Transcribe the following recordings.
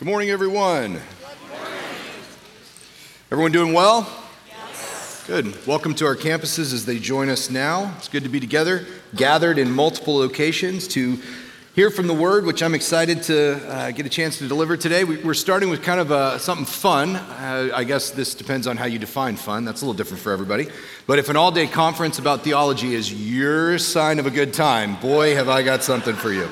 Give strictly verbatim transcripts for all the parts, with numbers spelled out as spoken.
morning, everyone. Good morning. Everyone doing well? Yes. Good. Welcome to our campuses as they join us now. It's good to be together, gathered in multiple locations to hear from the Word, which I'm excited to uh, get a chance to deliver today. We, we're starting with kind of uh, something fun. Uh, I guess this depends on how you define fun. That's a little different for everybody. But if an all-day conference about theology is your sign of a good time, boy, have I got something for you.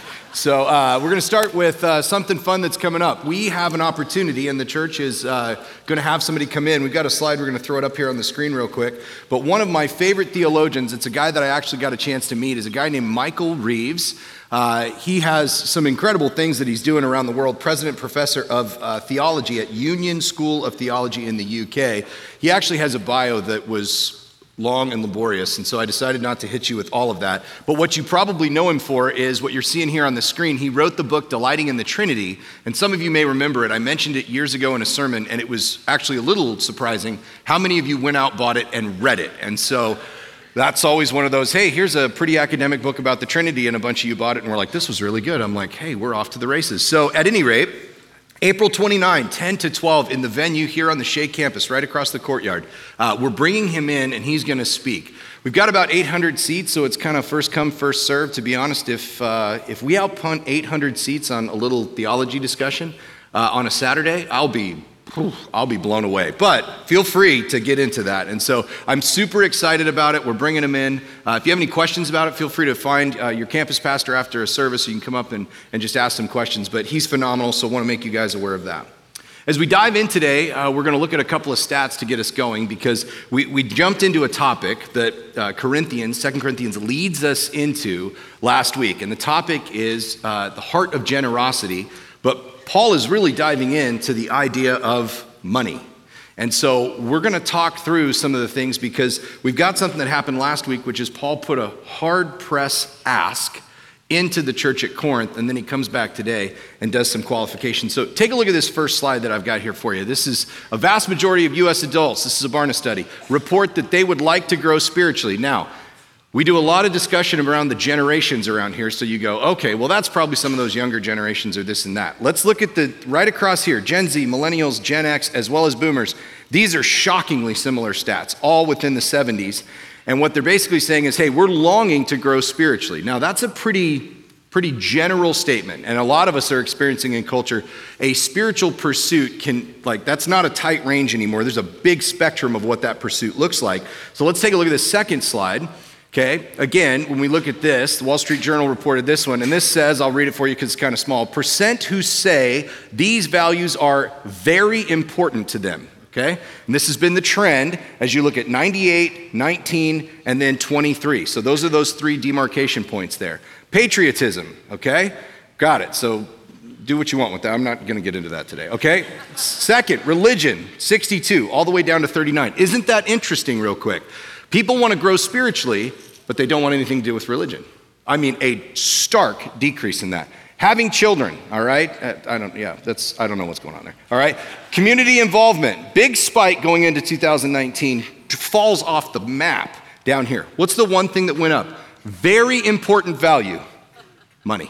So uh, we're going to start with uh, something fun that's coming up. We have an opportunity, and the church is uh, going to have somebody come in. We've got a slide. We're going to throw it up here on the screen real quick. But one of my favorite theologians, it's a guy that I actually got a chance to meet, is a guy named Michael Reeves. Uh, he has some incredible things that he's doing around the world. President Professor of uh, Theology at Union School of Theology in the U K. He actually has a bio that was long and laborious, and so I decided not to hit you with all of that. But what you probably know him for is what you're seeing here on the screen. He wrote the book, Delighting in the Trinity, and some of you may remember it. I mentioned it years ago in a sermon, and it was actually a little surprising how many of you went out, bought it, and read it. And so that's always one of those, hey, here's a pretty academic book about the Trinity, and a bunch of you bought it, and we're like, this was really good. I'm like, hey, we're off to the races. So at any rate, April twenty-ninth, ten to twelve, in the venue here on the Shea campus, right across the courtyard. Uh, we're bringing him in, and he's going to speak. We've got about eight hundred seats, so it's kind of first come, first served. To be honest, if uh, if we outpunt eight hundred seats on a little theology discussion uh, on a Saturday, I'll be I'll be blown away. But feel free to get into that. And so I'm super excited about it. We're bringing him in. Uh, if you have any questions about it, feel free to find uh, your campus pastor after a service so you can come up and, and just ask some questions. But he's phenomenal, so I want to make you guys aware of that. As we dive in today, uh, we're going to look at a couple of stats to get us going because we, we jumped into a topic that uh, Corinthians, Second Corinthians leads us into last week. And the topic is uh, the heart of generosity. But Paul is really diving into the idea of money. And so we're going to talk through some of the things because we've got something that happened last week, which is Paul put a hard press ask into the church at Corinth, and then he comes back today and does some qualifications. So take a look at this first slide that I've got here for you. This is a vast majority of U S adults, this is a Barna study, report that they would like to grow spiritually. Now, we do a lot of discussion around the generations around here, so you go, okay, well, that's probably some of those younger generations or this and that. Let's look at the right across here, Gen Z, Millennials, Gen X, as well as Boomers. These are shockingly similar stats, all within the seventies. And what they're basically saying is, hey, we're longing to grow spiritually. Now, that's a pretty, pretty general statement, and a lot of us are experiencing in culture a spiritual pursuit can, like, that's not a tight range anymore. There's a big spectrum of what that pursuit looks like. So let's take a look at the second slide. Okay, again, when we look at this, the Wall Street Journal reported this one, and this says, I'll read it for you because it's kind of small, percent who say these values are very important to them, okay? And this has been the trend as you look at ninety-eight, nineteen, and then twenty-three. So those are those three demarcation points there. Patriotism, okay? Got it, so do what you want with that. I'm not going to get into that today, okay? Second, religion, sixty-two, all the way down to thirty-nine. Isn't that interesting real quick? People want to grow spiritually, but they don't want anything to do with religion. I mean, a stark decrease in that. Having children, all right? I don't, yeah, that's, I don't know what's going on there, all right? Community involvement, big spike going into two thousand nineteen, falls off the map down here. What's the one thing that went up? Very important value, money.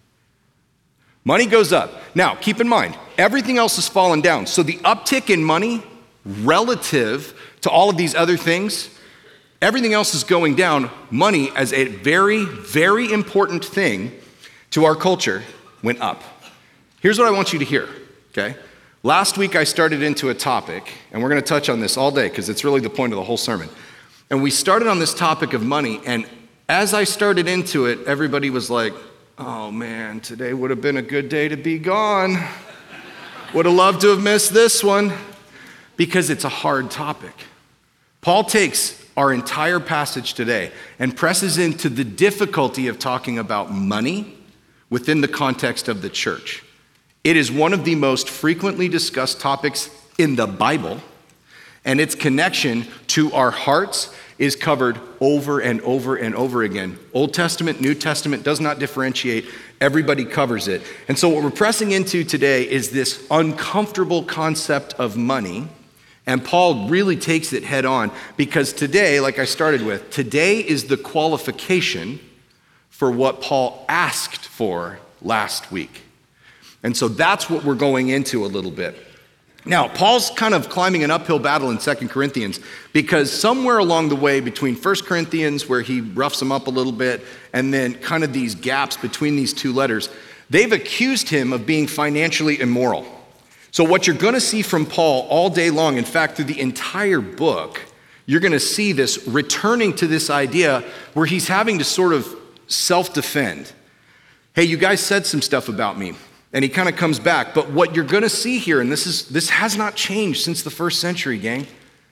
Money goes up. Now, keep in mind, everything else has fallen down. So the uptick in money relative to all of these other things, everything else is going down. Money, as a very, very important thing to our culture, went up. Here's what I want you to hear, okay? Last week I started into a topic, and we're going to touch on this all day because it's really the point of the whole sermon. And we started on this topic of money, and as I started into it, everybody was like, oh man, today would have been a good day to be gone. Would have loved to have missed this one, because it's a hard topic. Paul takes our entire passage today and presses into the difficulty of talking about money within the context of the church. It is one of the most frequently discussed topics in the Bible, and its connection to our hearts is covered over and over and over again. Old Testament, New Testament does not differentiate. Everybody covers it. And so what we're pressing into today is this uncomfortable concept of money. And Paul really takes it head on because today, like I started with, today is the qualification for what Paul asked for last week. And so that's what we're going into a little bit. Now, Paul's kind of climbing an uphill battle in Second Corinthians because somewhere along the way between First Corinthians, where he roughs them up a little bit, and then kind of these gaps between these two letters, they've accused him of being financially immoral. So what you're going to see from Paul all day long, in fact, through the entire book, you're going to see this returning to this idea where he's having to sort of self-defend. Hey, you guys said some stuff about me. And he kind of comes back. But what you're going to see here, and this is this has not changed since the first century, gang.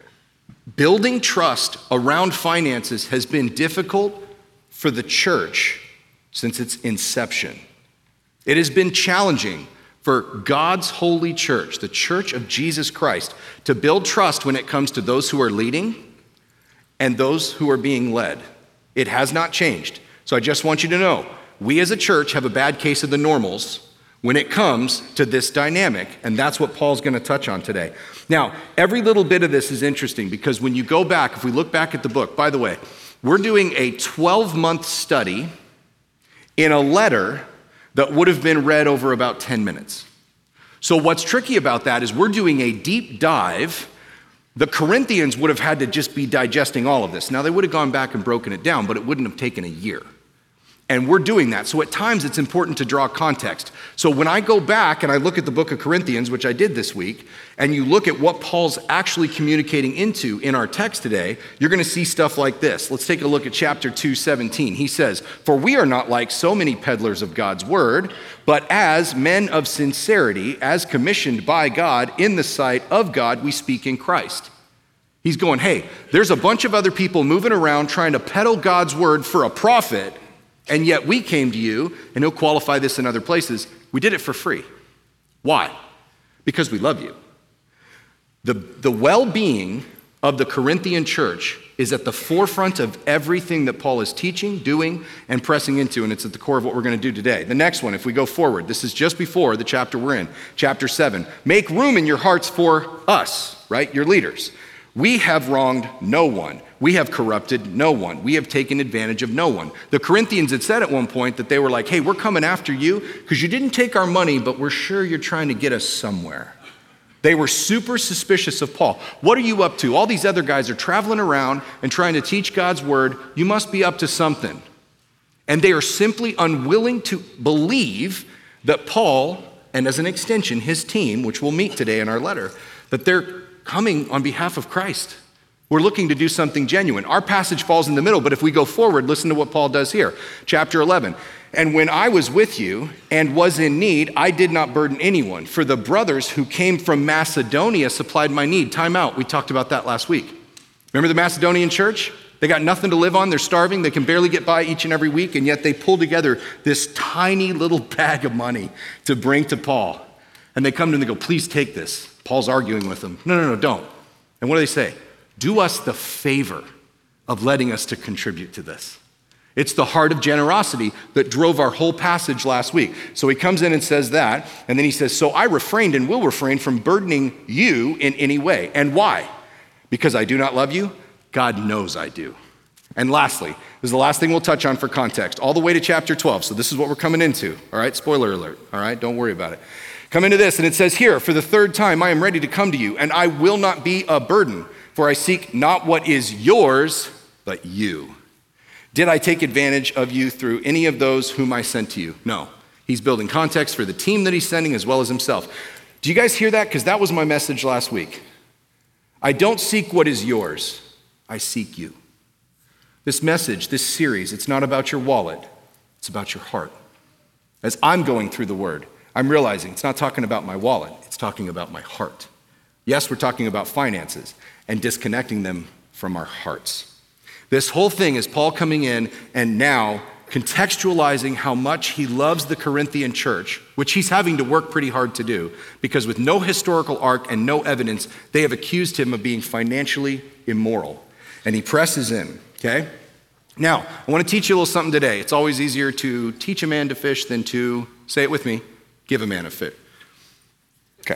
Building trust around finances has been difficult for the church since its inception. It has been challenging for God's holy church, the church of Jesus Christ, to build trust when it comes to those who are leading and those who are being led. It has not changed. So I just want you to know, we as a church have a bad case of the normals when it comes to this dynamic, and that's what Paul's going to touch on today. Now, every little bit of this is interesting because when you go back, if we look back at the book, by the way, we're doing a twelve-month study in a letter that would have been read over about ten minutes. So what's tricky about that is we're doing a deep dive. The Corinthians would have had to just be digesting all of this. Now, they would have gone back and broken it down, but it wouldn't have taken a year. And we're doing that. So at times it's important to draw context. So when I go back and I look at the book of Corinthians, which I did this week, and you look at what Paul's actually communicating into in our text today, you're going to see stuff like this. Let's take a look at chapter two, seventeen. He says, "For we are not like so many peddlers of God's word, but as men of sincerity, as commissioned by God in the sight of God, we speak in Christ." He's going, hey, there's a bunch of other people moving around trying to peddle God's word for a profit, and yet we came to you, and he'll qualify this in other places, we did it for free. Why? Because we love you. The, the well-being of the Corinthian church is at the forefront of everything that Paul is teaching, doing, and pressing into, and it's at the core of what we're going to do today. The next one, if we go forward, this is just before the chapter we're in, chapter seven. Make room in your hearts for us, right, your leaders. We have wronged no one. We have corrupted no one. We have taken advantage of no one. The Corinthians had said at one point that they were like, hey, we're coming after you because you didn't take our money, but we're sure you're trying to get us somewhere. They were super suspicious of Paul. What are you up to? All these other guys are traveling around and trying to teach God's word. You must be up to something. And they are simply unwilling to believe that Paul, and as an extension, his team, which we'll meet today in our letter, that they're coming on behalf of Christ. We're looking to do something genuine. Our passage falls in the middle, but if we go forward, listen to what Paul does here. Chapter eleven. "And when I was with you and was in need, I did not burden anyone, for the brothers who came from Macedonia supplied my need." Time out. We talked about that last week. Remember the Macedonian church? They got nothing to live on. They're starving. They can barely get by each and every week, and yet they pull together this tiny little bag of money to bring to Paul. And they come to him and they go, please take this. Paul's arguing with them. No, no, no, don't. And what do they say? Do us the favor of letting us to contribute to this. It's the heart of generosity that drove our whole passage last week. So he comes in and says that, and then he says, so I refrained and will refrain from burdening you in any way. And why? Because I do not love you? God knows I do. And lastly, this is the last thing we'll touch on for context, all the way to chapter twelve. So this is what we're coming into, all right? Spoiler alert, all right? Don't worry about it. Come into this, and it says here, for the third time, I am ready to come to you, and I will not be a burden, for I seek not what is yours, but you. Did I take advantage of you through any of those whom I sent to you? No. He's building context for the team that he's sending as well as himself. Do you guys hear that? Because that was my message last week. I don't seek what is yours. I seek you. This message, this series, it's not about your wallet. It's about your heart. As I'm going through the word, I'm realizing it's not talking about my wallet. It's talking about my heart. Yes, we're talking about finances and disconnecting them from our hearts. This whole thing is Paul coming in and now contextualizing how much he loves the Corinthian church, which he's having to work pretty hard to do, because with no historical arc and no evidence, they have accused him of being financially immoral. And he presses in, okay? Now, I want to teach you a little something today. It's always easier to teach a man to fish than to, say it with me, give a man a fish. Okay.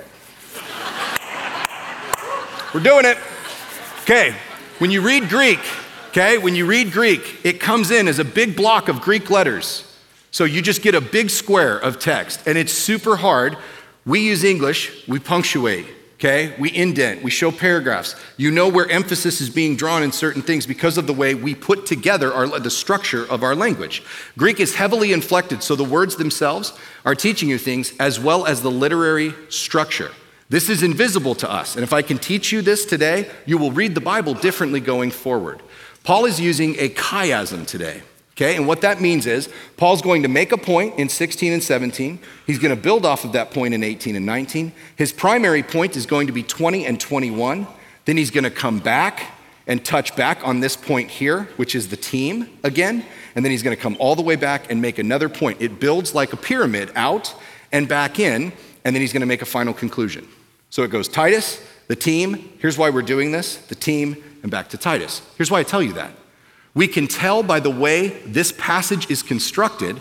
We're doing it. Okay, when you read Greek, okay, when you read Greek, it comes in as a big block of Greek letters. So you just get a big square of text, and it's super hard. We use English, we punctuate, okay? We indent, we show paragraphs. You know where emphasis is being drawn in certain things because of the way we put together our, the structure of our language. Greek is heavily inflected, so the words themselves are teaching you things as well as the literary structure. This is invisible to us, and if I can teach you this today, you will read the Bible differently going forward. Paul is using a chiasm today, okay? And what that means is Paul's going to make a point in sixteen and seventeen. He's going to build off of that point in eighteen and nineteen. His primary point is going to be twenty and twenty-one. Then he's going to come back and touch back on this point here, which is the team again. And then he's going to come all the way back and make another point. It builds like a pyramid out and back in, and then he's going to make a final conclusion. So it goes Titus, the team, here's why we're doing this, the team, and back to Titus. Here's why I tell you that. We can tell by the way this passage is constructed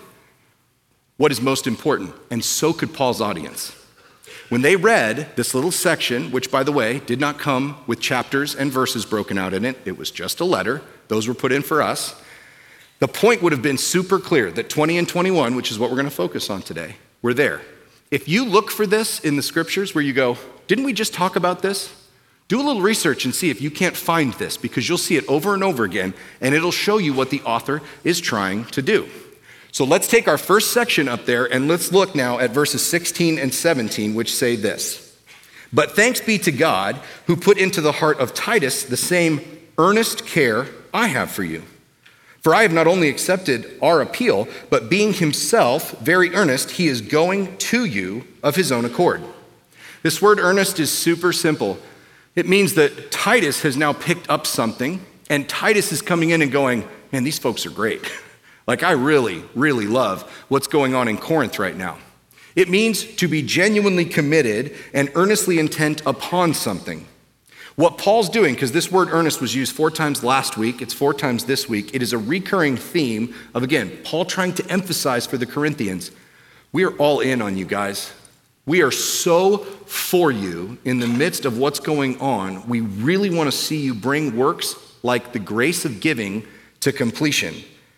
what is most important, and so could Paul's audience. When they read this little section, which by the way, did not come with chapters and verses broken out in it, it was just a letter, those were put in for us, the point would have been super clear that twenty and twenty-one, which is what we're going to focus on today, were there. If you look for this in the scriptures where you go, didn't we just talk about this? Do a little research and see if you can't find this, because you'll see it over and over again, and it'll show you what the author is trying to do. So let's take our first section up there, and let's look now at verses sixteen and seventeen, which say this. But thanks be to God, who put into the heart of Titus the same earnest care I have for you. For I have not only accepted our appeal, but being himself very earnest, he is going to you of his own accord. This word earnest is super simple. It means that Titus has now picked up something, and Titus is coming in and going, man, these folks are great. Like, I really, really love what's going on in Corinth right now. It means to be genuinely committed and earnestly intent upon something. What Paul's doing, because this word earnest was used four times last week, it's four times this week, it is a recurring theme of, again, Paul trying to emphasize for the Corinthians, we are all in on you guys. We are so for you in the midst of what's going on. We really want to see you bring works like the grace of giving to completion.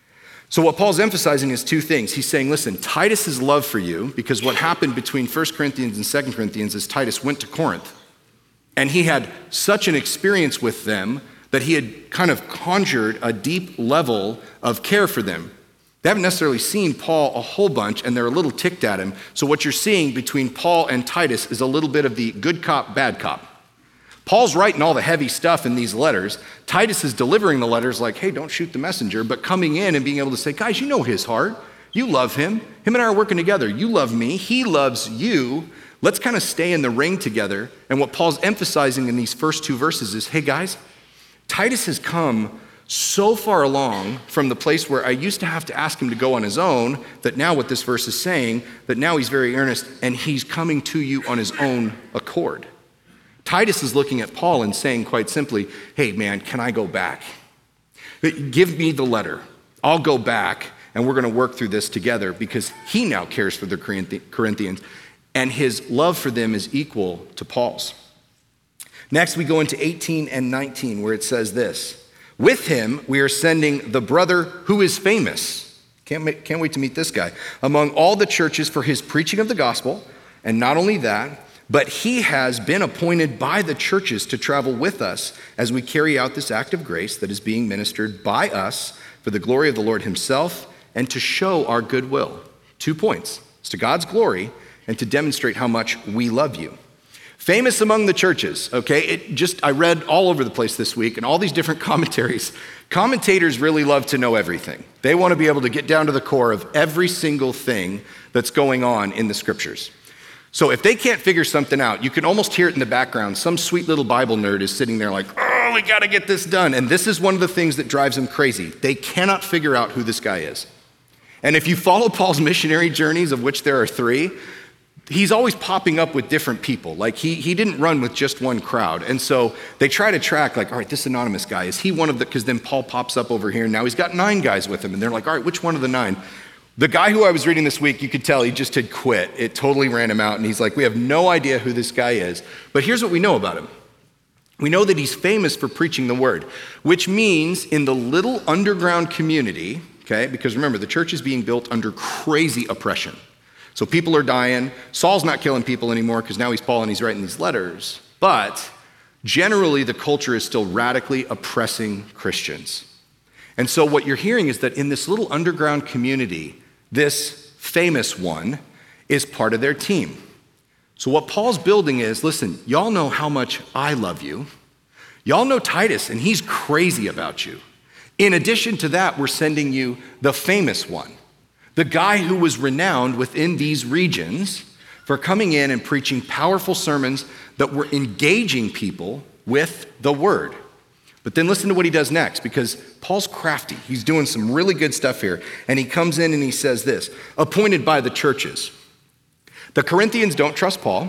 So what Paul's emphasizing is two things. He's saying, listen, Titus's love for you, because what happened between First Corinthians and Second Corinthians is Titus went to Corinth. And he had such an experience with them that he had kind of conjured a deep level of care for them. They haven't necessarily seen Paul a whole bunch, and they're a little ticked at him. So what you're seeing between Paul and Titus is a little bit of the good cop, bad cop. Paul's writing all the heavy stuff in these letters. Titus is delivering the letters like, hey, don't shoot the messenger, but coming in and being able to say, guys, you know his heart. You love him. Him and I are working together. You love me. He loves you. Let's kind of stay in the ring together. And what Paul's emphasizing in these first two verses is, hey guys, Titus has come so far along from the place where I used to have to ask him to go on his own, that now what this verse is saying, that now he's very earnest and he's coming to you on his own accord. Titus is looking at Paul and saying quite simply, hey man, can I go back? Give me the letter. I'll go back and we're going to work through this together, because he now cares for the Corinthians. And his love for them is equal to Paul's. Next, we go into eighteen and nineteen, where it says this. With him, we are sending the brother who is famous. Can't, make, can't wait to meet this guy. Among all the churches for his preaching of the gospel. And not only that, but he has been appointed by the churches to travel with us as we carry out this act of grace that is being ministered by us for the glory of the Lord himself and to show our goodwill. Two points. It's to God's glory and to demonstrate how much we love you. Famous among the churches, okay? It just, I read all over the place this week and all these different commentaries. Commentators really love to know everything. They want to be able to get down to the core of every single thing that's going on in the scriptures. So if they can't figure something out, you can almost hear it in the background. Some sweet little Bible nerd is sitting there like, oh, we got to get this done. And this is one of the things that drives them crazy. They cannot figure out who this guy is. And if you follow Paul's missionary journeys, of which there are three, he's always popping up with different people. Like he he didn't run with just one crowd. And so they try to track like, all right, this anonymous guy, is he one of the, because then Paul pops up over here and now he's got nine guys with him. And they're like, all right, which one of the nine? The guy who I was reading this week, you could tell he just had quit. It totally ran him out. And he's like, we have no idea who this guy is. But here's what we know about him. We know that he's famous for preaching the word, which means in the little underground community, okay? Because remember, the church is being built under crazy oppression. So people are dying. Saul's not killing people anymore because now he's Paul and he's writing these letters. But generally, the culture is still radically oppressing Christians. And so what you're hearing is that in this little underground community, this famous one is part of their team. So what Paul's building is, listen, y'all know how much I love you. Y'all know Titus, and he's crazy about you. In addition to that, we're sending you the famous one, the guy who was renowned within these regions for coming in and preaching powerful sermons that were engaging people with the word. But then listen to what he does next, because Paul's crafty. He's doing some really good stuff here. And he comes in and he says this, appointed by the churches. The Corinthians don't trust Paul.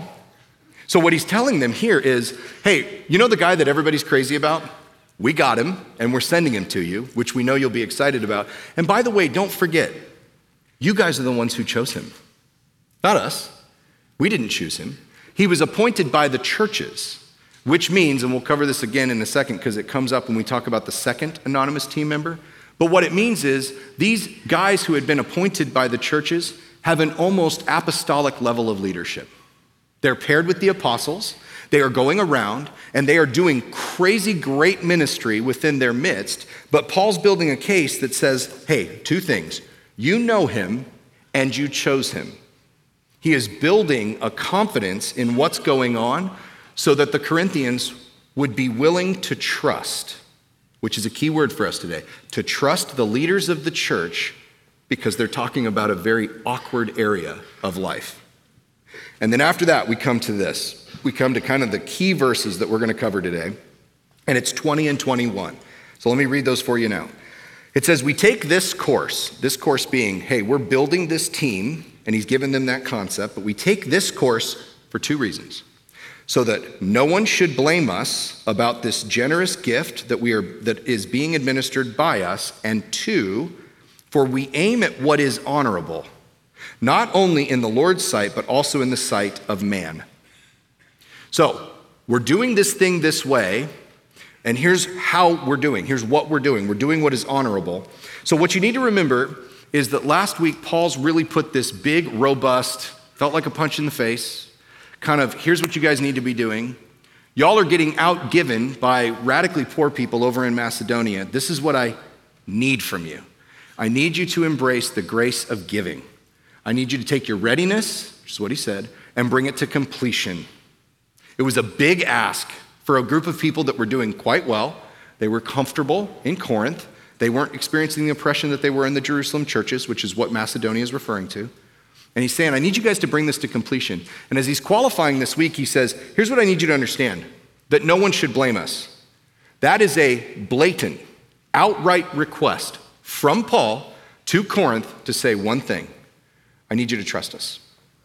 So what he's telling them here is, hey, you know the guy that everybody's crazy about? We got him, and we're sending him to you, which we know you'll be excited about. And by the way, don't forget, you guys are the ones who chose him, not us. We didn't choose him. He was appointed by the churches. Which means, and we'll cover this again in a second because it comes up when we talk about the second anonymous team member, but what it means is these guys who had been appointed by the churches have an almost apostolic level of leadership. They're paired with the apostles, they are going around, and they are doing crazy great ministry within their midst, but Paul's building a case that says, hey, two things. You know him, and you chose him. He is building a confidence in what's going on so that the Corinthians would be willing to trust, which is a key word for us today, to trust the leaders of the church because they're talking about a very awkward area of life. And then after that, we come to this. We come to kind of the key verses that we're going to cover today, and it's twenty and twenty-one. So let me read those for you now. It says, we take this course, this course being, hey, we're building this team, and he's given them that concept, but we take this course for two reasons. So that no one should blame us about this generous gift that we are that is being administered by us, and two, for we aim at what is honorable, not only in the Lord's sight, but also in the sight of man. So we're doing this thing this way, and here's how we're doing. Here's what we're doing. We're doing what is honorable. So what you need to remember is that last week, Paul's really put this big, robust, felt like a punch in the face, kind of, here's what you guys need to be doing. Y'all are getting outgiven by radically poor people over in Macedonia. This is what I need from you. I need you to embrace the grace of giving. I need you to take your readiness, which is what he said, and bring it to completion. It was a big ask for a group of people that were doing quite well. They were comfortable in Corinth. They weren't experiencing the oppression that they were in the Jerusalem churches, which is what Macedonia is referring to. And he's saying, I need you guys to bring this to completion. And as he's qualifying this week, he says, here's what I need you to understand, that no one should blame us. That is a blatant, outright request from Paul to Corinth to say one thing. I need you to trust us.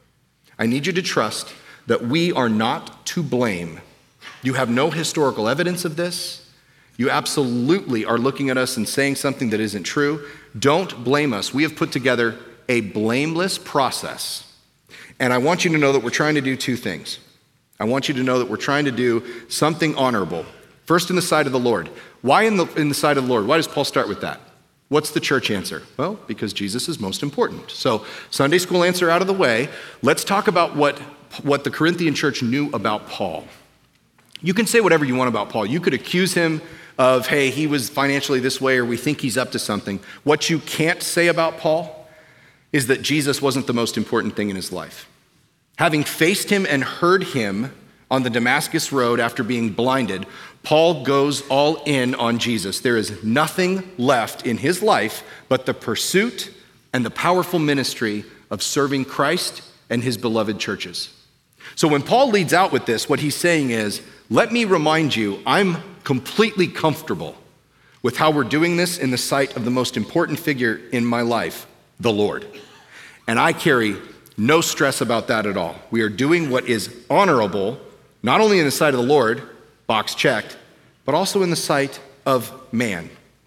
I need you to trust that we are not to blame. You have no historical evidence of this. You absolutely are looking at us and saying something that isn't true. Don't blame us. We have put together a blameless process. And I want you to know that we're trying to do two things. I want you to know that we're trying to do something honorable. First, in the sight of the Lord. Why in the, in the sight of the Lord? Why does Paul start with that? What's the church answer? Well, because Jesus is most important. So Sunday school answer out of the way. Let's talk about what, what the Corinthian church knew about Paul. You can say whatever you want about Paul. You could accuse him of, hey, he was financially this way, or we think he's up to something. What you can't say about Paul is that Jesus wasn't the most important thing in his life. Having faced him and heard him on the Damascus road after being blinded, Paul goes all in on Jesus. There is nothing left in his life but the pursuit and the powerful ministry of serving Christ and his beloved churches. So when Paul leads out with this, what he's saying is, let me remind you, I'm completely comfortable with how we're doing this in the sight of the most important figure in my life, the Lord. And I carry no stress about that at all. We are doing what is honorable, not only in the sight of the Lord, box checked, but also in the sight of man.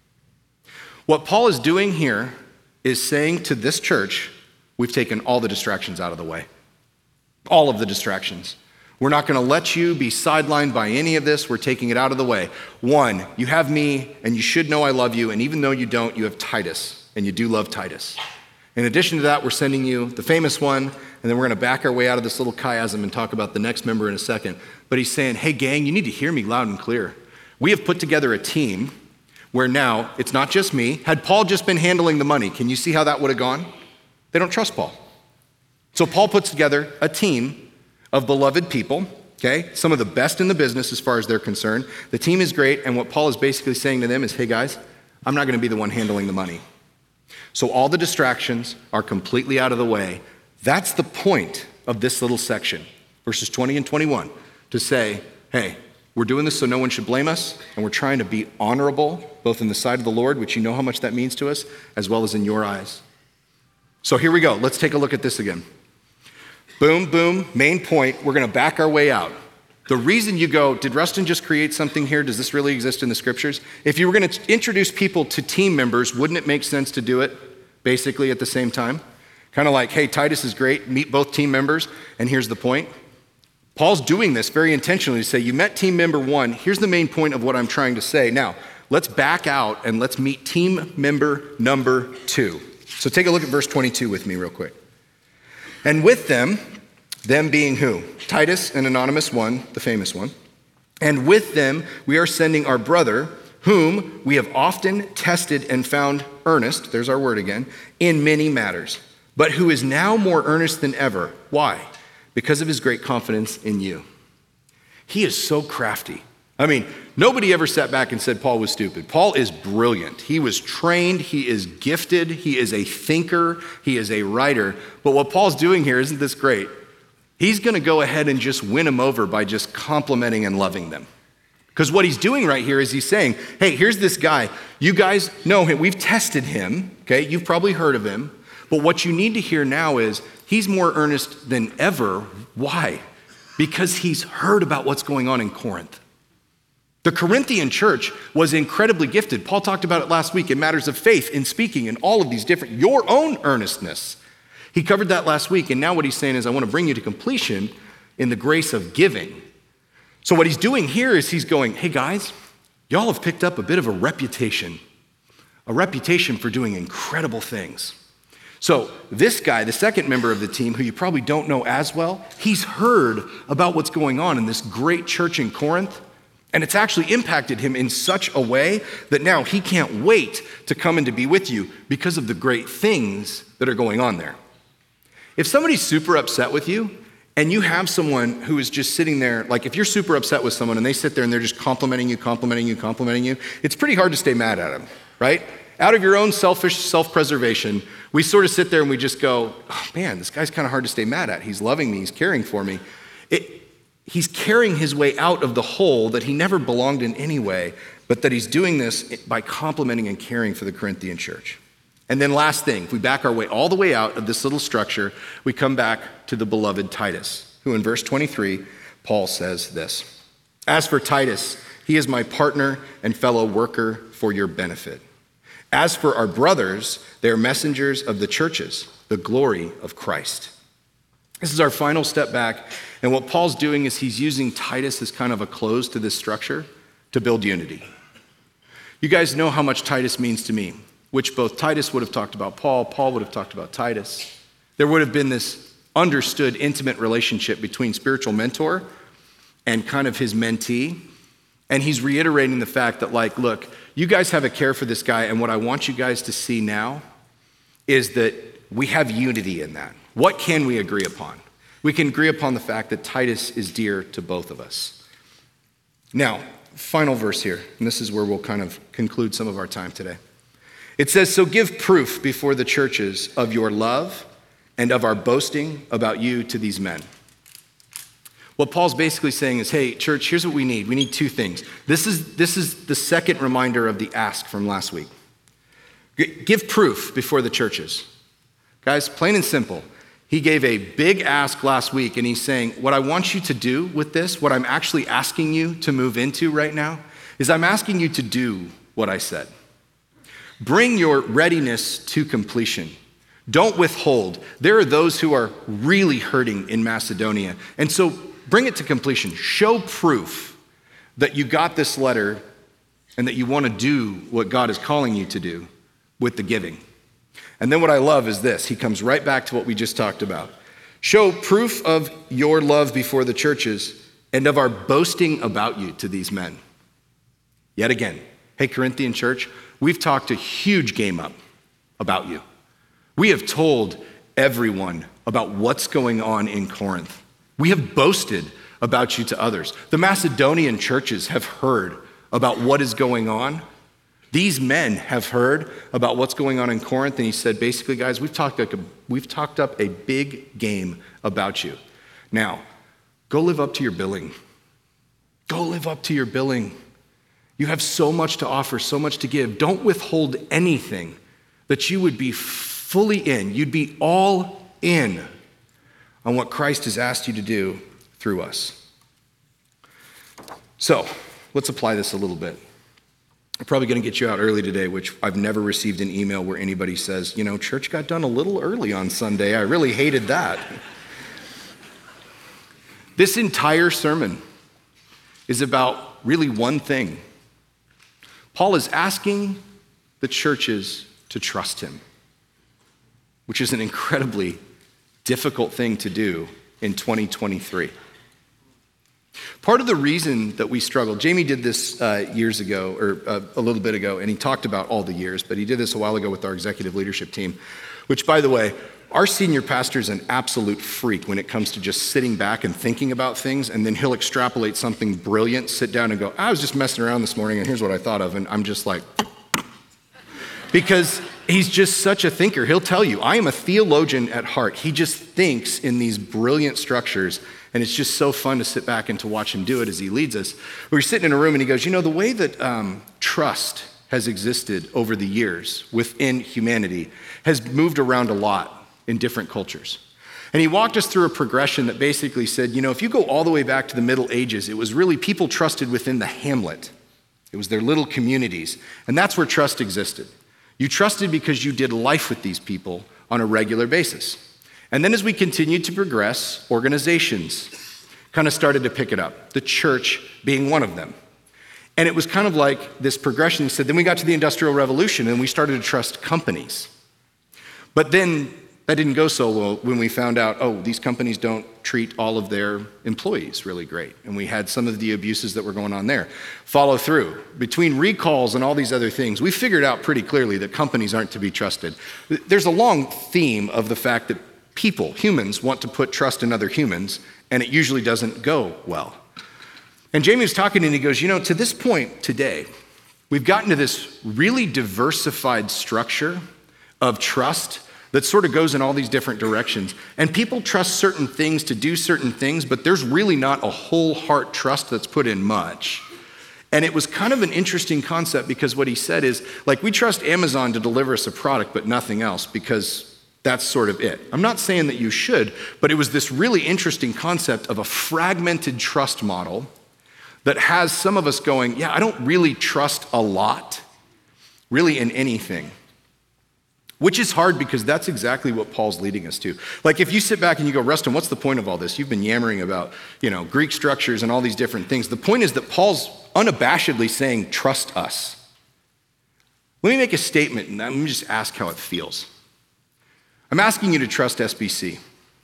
What Paul is doing here is saying to this church, we've taken all the distractions out of the way. All of the distractions. We're not going to let you be sidelined by any of this. We're taking it out of the way. One, you have me, and you should know I love you, and even though you don't, you have Titus. and you do love Titus. In addition to that, we're sending you the famous one, and then we're going to back our way out of this little chiasm and talk about the next member in a second. But he's saying, hey, gang, you need to hear me loud and clear. We have put together a team where now it's not just me. Had Paul just been handling the money, can you see how that would have gone? They don't trust Paul. So Paul puts together a team of beloved people, okay? Some of the best in the business as far as they're concerned. The team is great, and what Paul is basically saying to them is, hey guys, I'm not going to be the one handling the money. So all the distractions are completely out of the way. That's the point of this little section, verses twenty and twenty-one, to say, hey, we're doing this so no one should blame us, and we're trying to be honorable, both in the sight of the Lord, which you know how much that means to us, as well as in your eyes. So here we go. Let's take a look at this again. Boom, boom, main point. We're going to back our way out. The reason you go, did Rustin just create something here? Does this really exist in the scriptures? If you were going to introduce people to team members, wouldn't it make sense to do it basically at the same time? Kind of like, hey, Titus is great, meet both team members, and here's the point. Paul's doing this very intentionally to say, you met team member one, here's the main point of what I'm trying to say. Now, let's back out and let's meet team member number two. So take a look at verse twenty-two with me real quick. And with them, them being who? Titus, an anonymous one, the famous one. And with them, we are sending our brother, whom we have often tested and found earnest, there's our word again, in many matters, but who is now more earnest than ever. Why? Because of his great confidence in you. He is so crafty. I mean, nobody ever sat back and said Paul was stupid. Paul is brilliant. He was trained. He is gifted. He is a thinker. He is a writer. But what Paul's doing here, isn't this great? He's going to go ahead and just win them over by just complimenting and loving them. Because what he's doing right here is he's saying, hey, here's this guy. You guys know him. We've tested him. Okay, you've probably heard of him. But what you need to hear now is he's more earnest than ever. Why? Because he's heard about what's going on in Corinth. The Corinthian church was incredibly gifted. Paul talked about it last week in matters of faith, in speaking, and all of these different, your own earnestness. He covered that last week, and now what he's saying is, I want to bring you to completion in the grace of giving. So what he's doing here is he's going, hey guys, y'all have picked up a bit of a reputation, a reputation for doing incredible things. So this guy, the second member of the team, who you probably don't know as well, he's heard about what's going on in this great church in Corinth, and it's actually impacted him in such a way that now he can't wait to come and to be with you because of the great things that are going on there. If somebody's super upset with you and you have someone who is just sitting there, like if you're super upset with someone and they sit there and they're just complimenting you, complimenting you, complimenting you, it's pretty hard to stay mad at them, right? Out of your own selfish self-preservation, we sort of sit there and we just go, oh man, this guy's kind of hard to stay mad at. He's loving me, he's caring for me. It, he's carrying his way out of the hole that he never belonged in anyway, but that he's doing this by complimenting and caring for the Corinthian church. And then last thing, if we back our way all the way out of this little structure, we come back to the beloved Titus, who in verse twenty-three, Paul says this, as for Titus, he is my partner and fellow worker for your benefit. As for our brothers, they are messengers of the churches, the glory of Christ. This is our final step back, and what Paul's doing is he's using Titus as kind of a close to this structure to build unity. You guys know how much Titus means to me, which both Titus would have talked about Paul, Paul would have talked about Titus. There would have been this understood intimate relationship between spiritual mentor and kind of his mentee. And he's reiterating the fact that, like, look, you guys have a care for this guy, and what I want you guys to see now is that we have unity in that. What can we agree upon? We can agree upon the fact that Titus is dear to both of us. Now, final verse here, and this is where we'll kind of conclude some of our time today. It says, so give proof before the churches of your love and of our boasting about you to these men. What Paul's basically saying is, hey, church, here's what we need. We need two things. This is, this is the second reminder of the ask from last week. G- give proof before the churches. Guys, plain and simple. He gave a big ask last week, and he's saying, what I want you to do with this, what I'm actually asking you to move into right now, is I'm asking you to do what I said. Bring your readiness to completion. Don't withhold. There are those who are really hurting in Macedonia. And so bring it to completion. Show proof that you got this letter and that you want to do what God is calling you to do with the giving. And then what I love is this. He comes right back to what we just talked about. Show proof of your love before the churches and of our boasting about you to these men. Yet again, hey, Corinthian church, we've talked a huge game up about you. We have told everyone about what's going on in Corinth. We have boasted about you to others. The Macedonian churches have heard about what is going on. These men have heard about what's going on in Corinth, and he said, basically, guys, we've talked, like a, we've talked up a big game about you. Now, go live up to your billing. Go live up to your billing. You have so much to offer, so much to give. Don't withhold anything that you would be fully in. You'd be all in on what Christ has asked you to do through us. So, let's apply this a little bit. I'm probably going to get you out early today, which I've never received an email where anybody says, you know, church got done a little early on Sunday. I really hated that. This entire sermon is about really one thing. Paul is asking the churches to trust him, which is an incredibly difficult thing to do in twenty twenty-three. Part of the reason that we struggle, Jamie did this uh, years ago, or uh, a little bit ago, and he talked about all the years, but he did this a while ago with our executive leadership team, which, by the way, our senior pastor is an absolute freak when it comes to just sitting back and thinking about things, and then he'll extrapolate something brilliant, sit down and go, I was just messing around this morning, and here's what I thought of, and I'm just like, because he's just such a thinker. He'll tell you, I am a theologian at heart. He just thinks in these brilliant structures, and it's just so fun to sit back and to watch him do it as he leads us. We were sitting in a room, and he goes, you know, the way that um, trust has existed over the years within humanity has moved around a lot in different cultures. And he walked us through a progression that basically said, you know, if you go all the way back to the Middle Ages, it was really people trusted within the hamlet. It was their little communities, and that's where trust existed. You trusted because you did life with these people on a regular basis. And then as we continued to progress, organizations kind of started to pick it up, the church being one of them. And it was kind of like this progression. He said, then we got to the Industrial Revolution and we started to trust companies. But then that didn't go so well when we found out, oh, these companies don't treat all of their employees really great. And we had some of the abuses that were going on there. Follow through. Between recalls and all these other things, we figured out pretty clearly that companies aren't to be trusted. There's a long theme of the fact that people, humans, want to put trust in other humans, and it usually doesn't go well. And Jamie was talking and he goes, you know, to this point today, we've gotten to this really diversified structure of trust that sort of goes in all these different directions. And people trust certain things to do certain things, but there's really not a whole heart trust that's put in much. And it was kind of an interesting concept because what he said is, like, we trust Amazon to deliver us a product, but nothing else because that's sort of it. I'm not saying that you should, but it was this really interesting concept of a fragmented trust model that has some of us going, yeah, I don't really trust a lot, really in anything. Which is hard because that's exactly what Paul's leading us to. Like if you sit back and you go, Rustin, what's the point of all this? You've been yammering about, you know, Greek structures and all these different things. The point is that Paul's unabashedly saying, trust us. Let me make a statement and let me just ask how it feels. I'm asking you to trust S B C.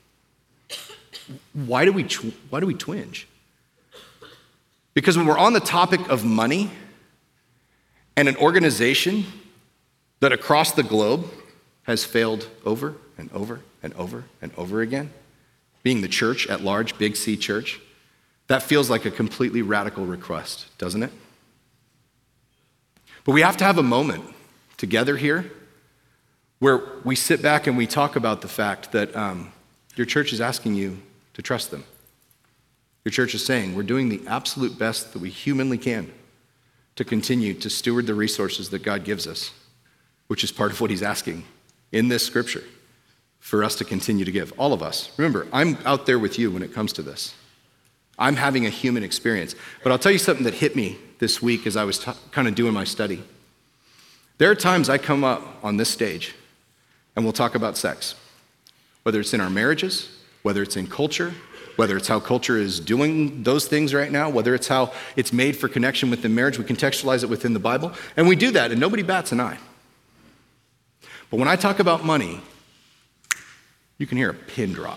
Why do we, tw- why do we twinge? Because when we're on the topic of money and an organization that across the globe has failed over and over and over and over again, being the church at large, Big C Church, that feels like a completely radical request, doesn't it? But we have to have a moment together here where we sit back and we talk about the fact that um, your church is asking you to trust them. Your church is saying, we're doing the absolute best that we humanly can to continue to steward the resources that God gives us, which is part of what he's asking in this scripture for us to continue to give, all of us. Remember, I'm out there with you when it comes to this. I'm having a human experience. But I'll tell you something that hit me this week as I was t- kind of doing my study. There are times I come up on this stage and we'll talk about sex, whether it's in our marriages, whether it's in culture, whether it's how culture is doing those things right now, whether it's how it's made for connection within marriage, we contextualize it within the Bible, and we do that and nobody bats an eye. But when I talk about money, you can hear a pin drop.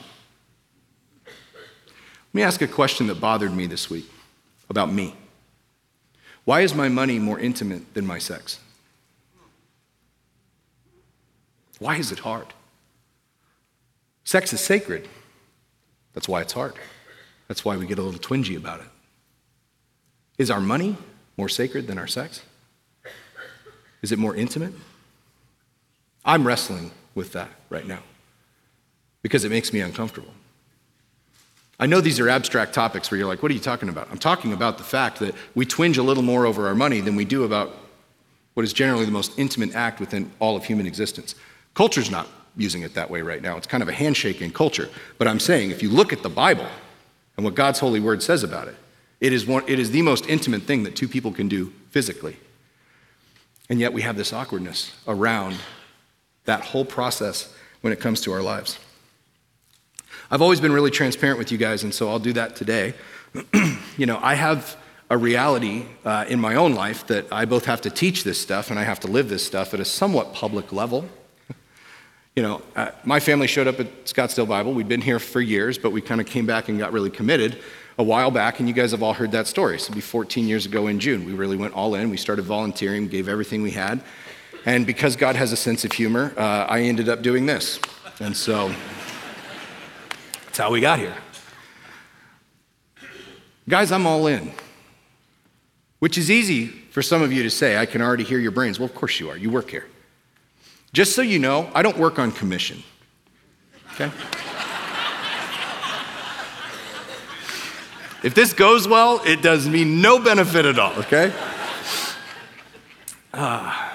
Let me ask a question that bothered me this week about me. Why is my money more intimate than my sex? Why is it hard? Sex is sacred. That's why it's hard. That's why we get a little twingy about it. Is our money more sacred than our sex? Is it more intimate? I'm wrestling with that right now because it makes me uncomfortable. I know these are abstract topics where you're like, what are you talking about? I'm talking about the fact that we twinge a little more over our money than we do about what is generally the most intimate act within all of human existence. Culture's not using it that way right now. It's kind of a handshake in culture. But I'm saying if you look at the Bible and what God's holy word says about it, it is, one, it is the most intimate thing that two people can do physically. And yet we have this awkwardness around that whole process when it comes to our lives. I've always been really transparent with you guys, and so I'll do that today. You know, I have a reality uh, in my own life that I both have to teach this stuff and I have to live this stuff at a somewhat public level. You know, uh, my family showed up at Scottsdale Bible. We'd been here for years, but we kind of came back and got really committed a while back, and you guys have all heard that story. So it'll be fourteen years ago in June. We really went all in. We started volunteering, gave everything we had. And because God has a sense of humor, uh, I ended up doing this. And so that's how we got here. Guys, I'm all in. Which is easy for some of you to say. I can already hear your brains. Well, of course you are. You work here. Just so you know, I don't work on commission. Okay? If this goes well, it does me no benefit at all, okay? Uh,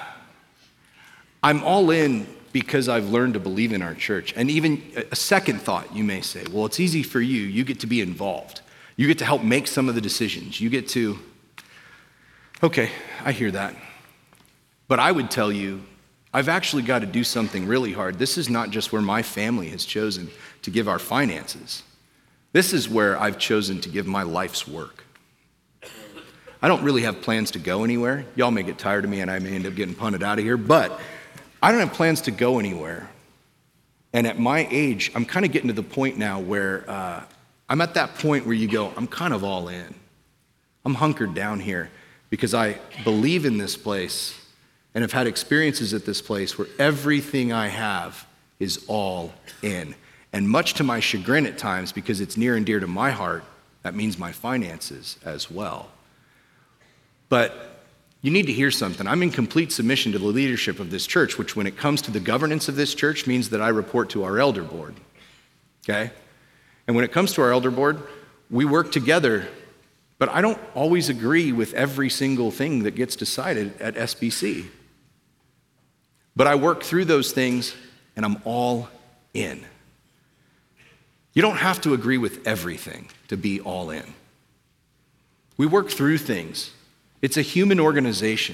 I'm all in because I've learned to believe in our church. And even a second thought, you may say, well, it's easy for you. You get to be involved. You get to help make some of the decisions. You get to, okay, I hear that. But I would tell you, I've actually got to do something really hard. This is not just where my family has chosen to give our finances. This is where I've chosen to give my life's work. I don't really have plans to go anywhere. Y'all may get tired of me and I may end up getting punted out of here, but I don't have plans to go anywhere. And at my age, I'm kind of getting to the point now where uh, I'm at that point where you go, I'm kind of all in. I'm hunkered down here because I believe in this place and have had experiences at this place where everything I have is all in. And much to my chagrin at times, because it's near and dear to my heart, that means my finances as well. But you need to hear something. I'm in complete submission to the leadership of this church, which when it comes to the governance of this church means that I report to our elder board, okay? And when it comes to our elder board, we work together, but I don't always agree with every single thing that gets decided at S B C. But I work through those things, and I'm all in. You don't have to agree with everything to be all in. We work through things. It's a human organization.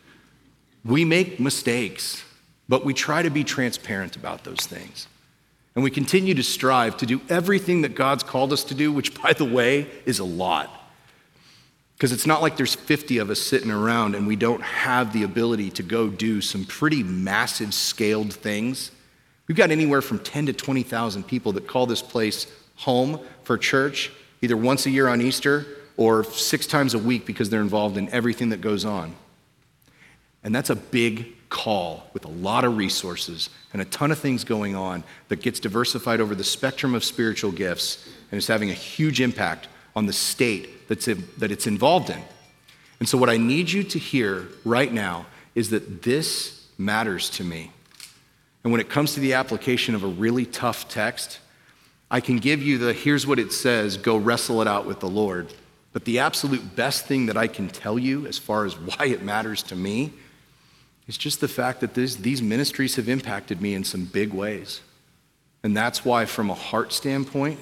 We make mistakes, but we try to be transparent about those things. And we continue to strive to do everything that God's called us to do, which, by the way, is a lot. Because it's not like there's fifty of us sitting around and we don't have the ability to go do some pretty massive scaled things. We've got anywhere from ten to twenty thousand people that call this place home for church, either once a year on Easter or six times a week because they're involved in everything that goes on. And that's a big call with a lot of resources and a ton of things going on that gets diversified over the spectrum of spiritual gifts and is having a huge impact on the state that's in, that it's involved in. And so what I need you to hear right now is that this matters to me. And when it comes to the application of a really tough text, I can give you the, here's what it says, go wrestle it out with the Lord. But the absolute best thing that I can tell you as far as why it matters to me is just the fact that this, these ministries have impacted me in some big ways. And that's why, from a heart standpoint,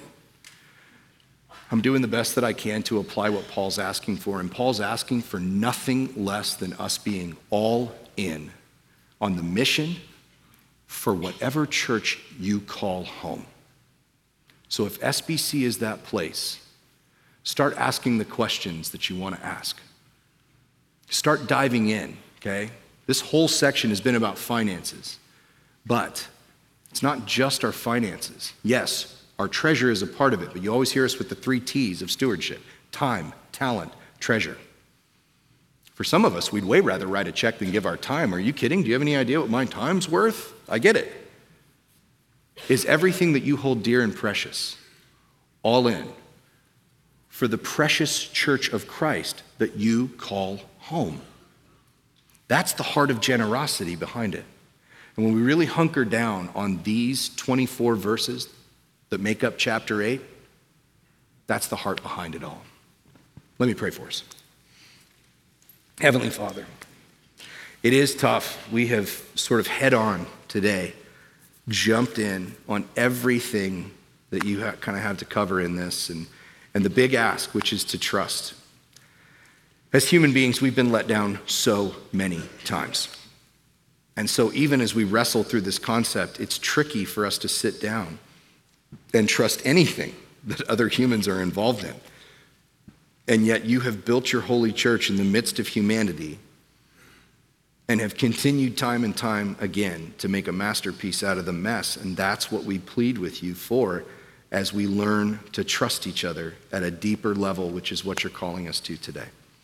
I'm doing the best that I can to apply what Paul's asking for. And Paul's asking for nothing less than us being all in on the mission for whatever church you call home. So if S B C is that place, start asking the questions that you want to ask. Start diving in, okay? This whole section has been about finances. But it's not just our finances. Yes, our treasure is a part of it, but you always hear us with the three T's of stewardship: time, talent, treasure. For some of us, we'd way rather write a check than give our time. Are you kidding? Do you have any idea what my time's worth? I get it. Is everything that you hold dear and precious all in for the precious church of Christ that you call home? That's the heart of generosity behind it. And when we really hunker down on these twenty-four verses that make up chapter eight, that's the heart behind it all. Let me pray for us. Heavenly Father, it is tough. We have sort of head on today jumped in on everything that you ha- kind of have to cover in this, and, and the big ask, which is to trust. As human beings, we've been let down so many times. And so even as we wrestle through this concept, it's tricky for us to sit down and trust anything that other humans are involved in. And yet you have built your holy church in the midst of humanity and have continued time and time again to make a masterpiece out of the mess. And that's what we plead with you for as we learn to trust each other at a deeper level, which is what you're calling us to today.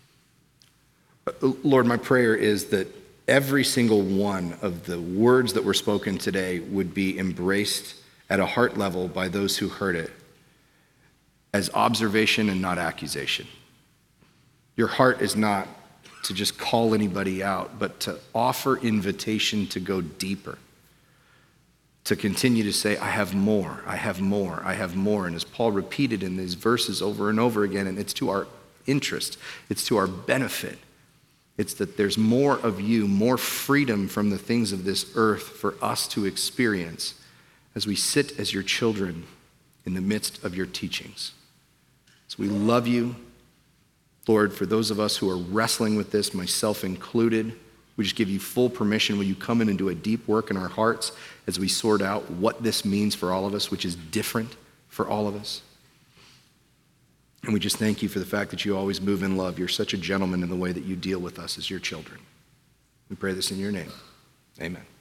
Lord, my prayer is that every single one of the words that were spoken today would be embraced at a heart level by those who heard it as observation and not accusation. Your heart is not to just call anybody out, but to offer invitation to go deeper, to continue to say, I have more, I have more, I have more. And as Paul repeated in these verses over and over again, and it's to our interest, it's to our benefit. It's that there's more of you, more freedom from the things of this earth for us to experience as we sit as your children in the midst of your teachings. So we love you. Lord, for those of us who are wrestling with this, myself included, we just give you full permission. Will you come in and do a deep work in our hearts as we sort out what this means for all of us, which is different for all of us? And we just thank you for the fact that you always move in love. You're such a gentleman in the way that you deal with us as your children. We pray this in your name. Amen.